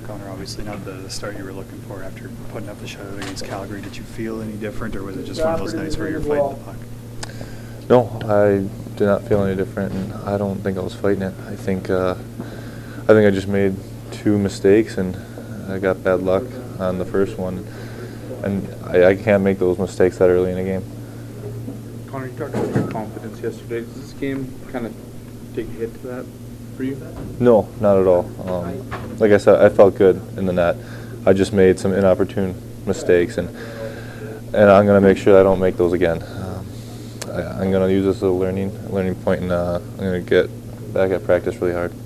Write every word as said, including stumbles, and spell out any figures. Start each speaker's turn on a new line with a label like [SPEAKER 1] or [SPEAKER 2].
[SPEAKER 1] Connor, obviously not the, the start you were looking for after putting up the shutout against Calgary. Did you feel any different, or was it just one of those nights where you're fighting the puck?
[SPEAKER 2] No, I did not feel any different, and I don't think I was fighting it. I think uh, I think I just made two mistakes, and I got bad luck on the first one, and I, I can't make those mistakes that early in a game.
[SPEAKER 3] Connor, you talked about your confidence yesterday. Does this game kind of take a hit to that for you?
[SPEAKER 2] No, not at all. Um, like I said, I felt good in the net. I just made some inopportune mistakes, and and I'm going to make sure I don't make those again. Um, I, I'm going to use this as a learning learning point, and uh, I'm going to get back at practice really hard.